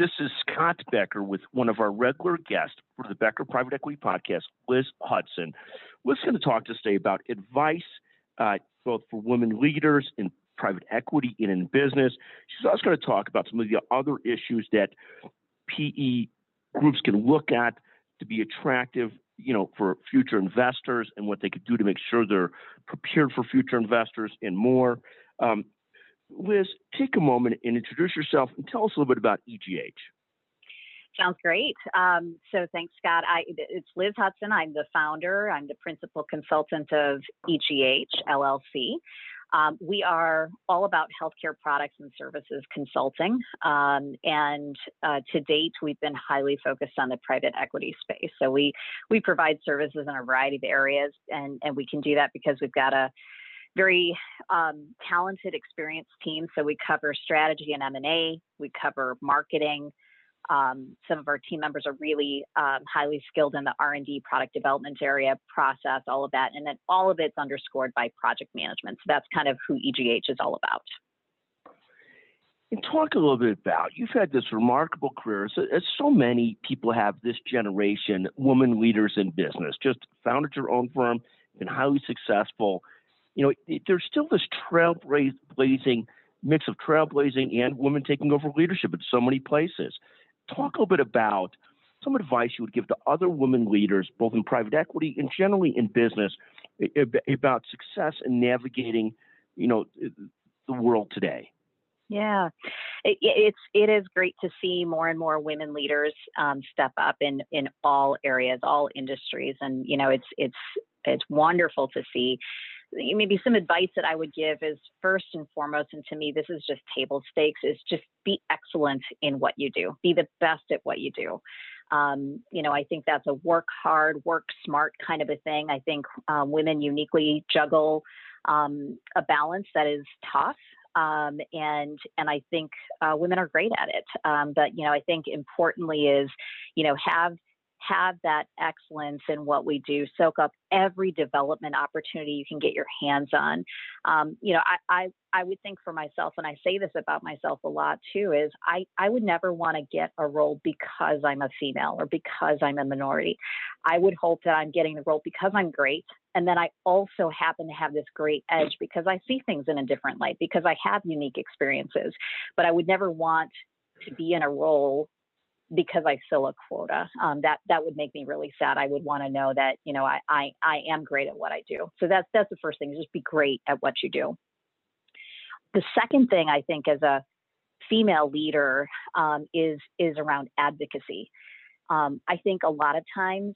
This is Scott Becker with one of our regular guests for the Becker Private Equity Podcast, Liz Hudson. Liz is going to talk to us today about advice, both for women leaders in private equity and in business. She's also going to talk about some of the other issues that PE groups can look at to be attractive, for future investors and what they could do to make sure they're prepared for future investors and more. Liz, take a moment and introduce yourself and tell us a little bit about EGH. Sounds great. So thanks, Scott. It's Liz Hudson. I'm the founder. I'm the principal consultant of EGH, LLC. We are all about healthcare products and services consulting. And to date, we've been highly focused on the private equity space. So we provide services in a variety of areas, and we can do that because we've got a very talented, experienced team. So we cover strategy and M&A. We cover marketing. Some of our team members are really highly skilled in the R&D, product development area, process, all of that. And then all of it's underscored by project management. So that's kind of who EGH is all about. And talk a little bit about, you've had this remarkable career, as so many people have this generation, women leaders in business, just founded your own firm, been highly successful. There's still this trailblazing mix of trailblazing and women taking over leadership in so many places. Talk a little bit about some advice you would give to other women leaders, both in private equity and generally in business, about success in navigating, the world today. Yeah, it is great to see more and more women leaders step up in all areas, all industries, and it's wonderful to see. Maybe some advice that I would give is first and foremost, and to me, this is just table stakes, is just be excellent in what you do. Be the best at what you do. I think that's a work hard, work smart kind of a thing. I think women uniquely juggle a balance that is tough. And I think women are great at it. But, I think importantly is, have that excellence in what we do, soak up every development opportunity you can get your hands on. I would think for myself, and I say this about myself a lot too, is I would never want to get a role because I'm a female or because I'm a minority. I would hope that I'm getting the role because I'm great. And then I also happen to have this great edge because I see things in a different light, because I have unique experiences. But I would never want to be in a role because I fill a quota. That would make me really sad. I would want to know that, I am great at what I do. So that's the first thing, is just be great at what you do. The second thing I think as a female leader is around advocacy. I think a lot of times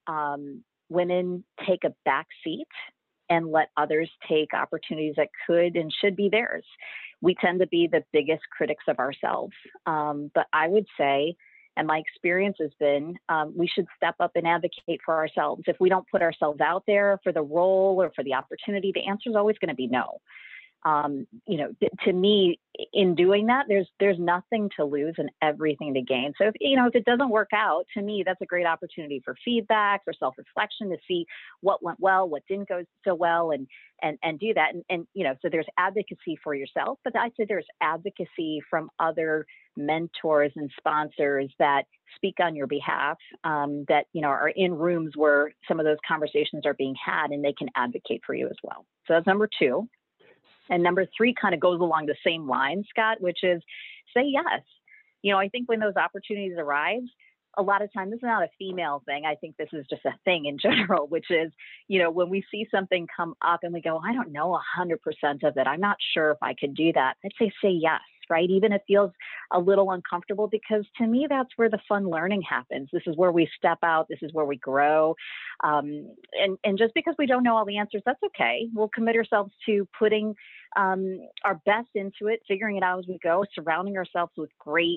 women take a back seat and let others take opportunities that could and should be theirs. We tend to be the biggest critics of ourselves. But I would say, and my experience has been, we should step up and advocate for ourselves. If we don't put ourselves out there for the role or for the opportunity, the answer is always going to be no. To me, in doing that, there's nothing to lose and everything to gain. So if it doesn't work out, to me, that's a great opportunity for feedback, for self-reflection, to see what went well, what didn't go so well, and do that. And so there's advocacy for yourself, but I'd say there's advocacy from other mentors and sponsors that speak on your behalf, that are in rooms where some of those conversations are being had, and they can advocate for you as well. So that's number two. And number three kind of goes along the same line, Scott, which is say yes. I think when those opportunities arise, a lot of time, this is not a female thing. I think this is just a thing in general, which is, when we see something come up and we go, I don't know 100% of it, I'm not sure if I could do that, I'd say yes, right? Even if it feels a little uncomfortable, because to me, that's where the fun learning happens. This is where we step out. This is where we grow. And just because we don't know all the answers, that's okay. We'll commit ourselves to putting our best into it, figuring it out as we go, surrounding ourselves with great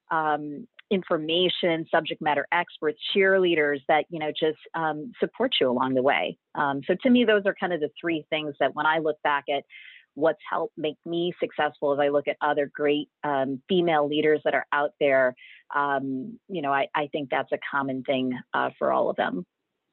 information, subject matter experts, cheerleaders that, just support you along the way. So to me, those are kind of the three things that when I look back at what's helped make me successful, as I look at other great female leaders that are out there, I think that's a common thing for all of them.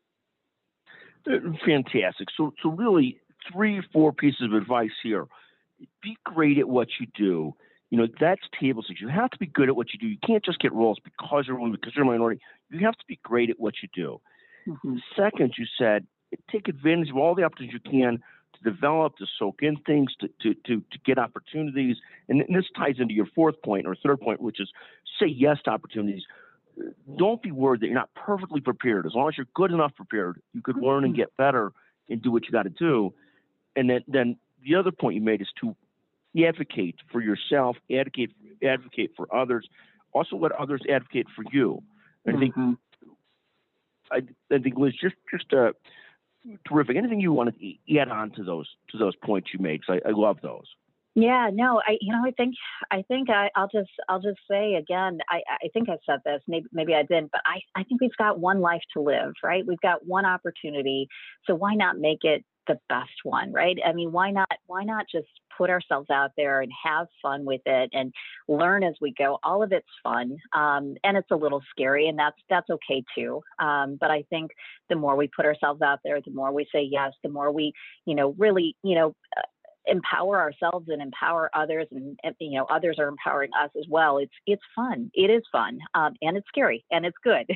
Fantastic. So really 3-4 pieces of advice here. Be great at what you do. That's table stakes. You have to be good at what you do. You can't just get roles because you're a woman, because you're a minority. You have to be great at what you do. Mm-hmm. Second, you said take advantage of all the opportunities you can to develop, to soak in things, to get opportunities. And this ties into your fourth point or third point, which is say yes to opportunities. Don't be worried that you're not perfectly prepared. As long as you're good enough prepared, you could learn and get better and do what you got to do. And then the other point you made is to advocate for yourself, advocate for others, also let others advocate for you. And I think Liz, just terrific. Anything you want to add on to those points you made? Because I love those. Yeah, no, I think I'll just say again, I think I said this, maybe I didn't, but I think we've got one life to live, right? We've got one opportunity. So why not make it the best one, right? I mean, why not just put ourselves out there and have fun with it and learn as we go? All of it's fun. And it's a little scary, and that's okay too. But I think the more we put ourselves out there, the more we say yes, the more we, really, empower ourselves and empower others, and others are empowering us as well. It's fun. It is fun, and it's scary, and it's good.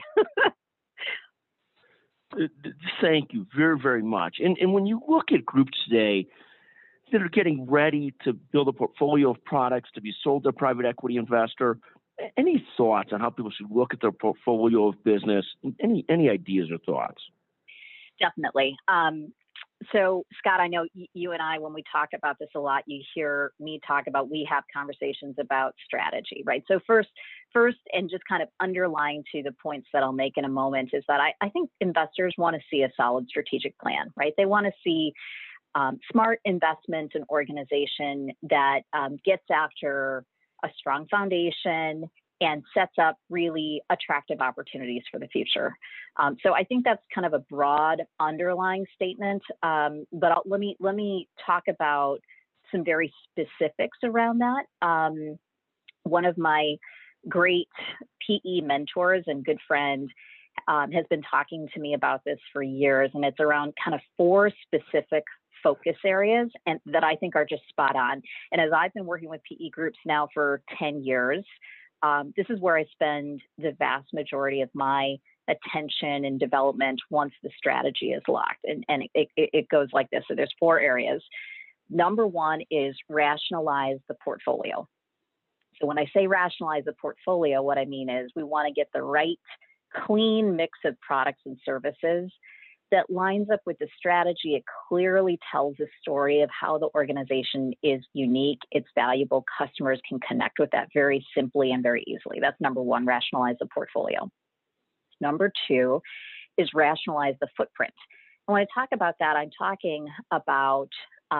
Thank you very, very much. And when you look at groups today that are getting ready to build a portfolio of products to be sold to a private equity investor, any thoughts on how people should look at their portfolio of business? Any ideas or thoughts? Definitely. So, Scott, I know you and I, when we talk about this a lot, you hear me talk about, we have conversations about strategy, right? So first, and just kind of underlying to the points that I'll make in a moment, is that I think investors want to see a solid strategic plan, right? They want to see smart investment and organization that gets after a strong foundation and sets up really attractive opportunities for the future. So I think that's kind of a broad underlying statement. But let me talk about some very specifics around that. One of my great PE mentors and good friend has been talking to me about this for years, and it's around kind of 4 specific focus areas and that I think are just spot on. And as I've been working with PE groups now for 10 years, this is where I spend the vast majority of my attention and development once the strategy is locked. And it goes like this. So there's 4 areas. Number 1 is rationalize the portfolio. So when I say rationalize the portfolio, what I mean is we want to get the right clean mix of products and services that lines up with the strategy. It clearly tells the story of how the organization is unique, it's valuable, customers can connect with that very simply and very easily. That's number 1, rationalize the portfolio. Number 2 is rationalize the footprint. And when I talk about that, I'm talking about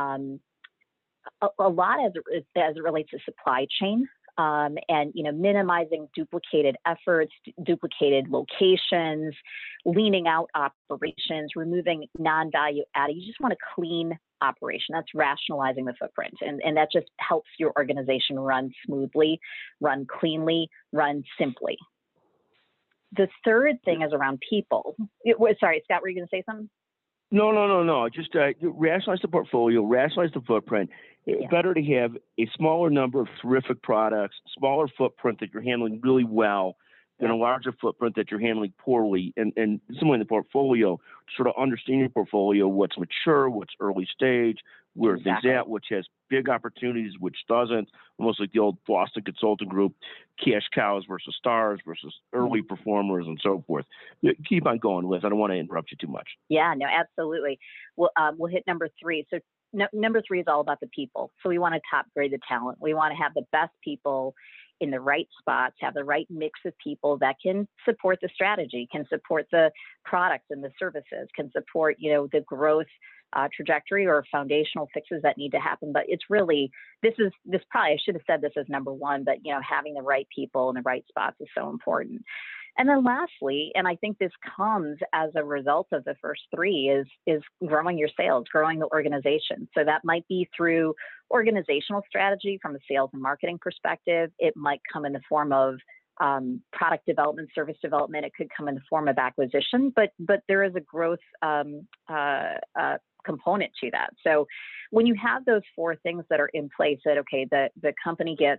a lot as it relates to supply chain. And minimizing duplicated efforts, duplicated locations, leaning out operations, removing non-value added. You just want a clean operation. That's rationalizing the footprint, and that just helps your organization run smoothly, run cleanly, run simply. The third thing is around people. Sorry, Scott, were you going to say something? No. Just rationalize the portfolio, rationalize the footprint. It's better to have a smaller number of terrific products, smaller footprint that you're handling really well than a larger footprint that you're handling poorly. And similarly in the portfolio, sort of understand your portfolio, what's mature, what's early stage, where things at, which has big opportunities, which doesn't. Almost like the old Boston Consulting Group, cash cows versus stars versus early performers and so forth. Keep on going, Liz. I don't want to interrupt you too much. Yeah, no, absolutely. We'll hit number 3. So number 3 is all about the people. So we want to top grade the talent. We want to have the best people in the right spots, have the right mix of people that can support the strategy, can support the products and the services, can support, the growth trajectory or foundational fixes that need to happen. But it's really, this probably, I should have said this as number 1, but, having the right people in the right spots is so important. And then lastly, and I think this comes as a result of the first 3, is growing your sales, growing the organization. So that might be through organizational strategy from a sales and marketing perspective. It might come in the form of product development, service development. It could come in the form of acquisition, but there is a growth component to that. So when you have those 4 things that are in place, that okay, the company gets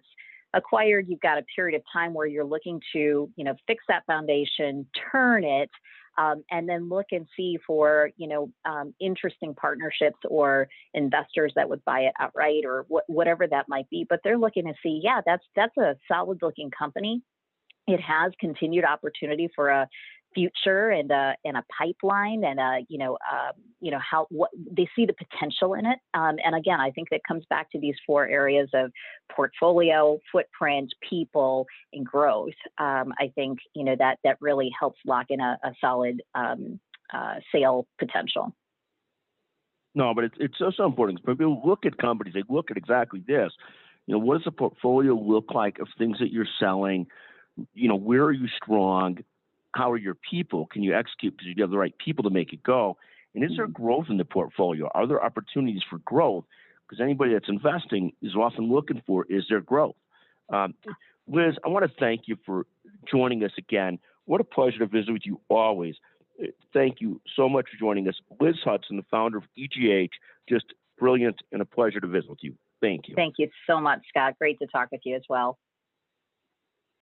acquired, you've got a period of time where you're looking to, fix that foundation, turn it, and then look and see for, interesting partnerships or investors that would buy it outright or whatever that might be. But they're looking to see, yeah, that's a solid looking company. It has continued opportunity for a future and a pipeline and how what they see the potential in it. And again, I think that comes back to these four areas of portfolio, footprint, people, and growth. I think that really helps lock in a solid sale potential. No, but it's so important. People look at companies, they look at exactly this. What does the portfolio look like of things that you're selling? Where are you strong? How are your people? Can you execute because you have the right people to make it go? And is there growth in the portfolio? Are there opportunities for growth? Because anybody that's investing is often looking for, is there growth? Liz, I want to thank you for joining us again. What a pleasure to visit with you always. Thank you so much for joining us. Liz Hudson, the founder of EGH, just brilliant and a pleasure to visit with you. Thank you. Thank you so much, Scott. Great to talk with you as well.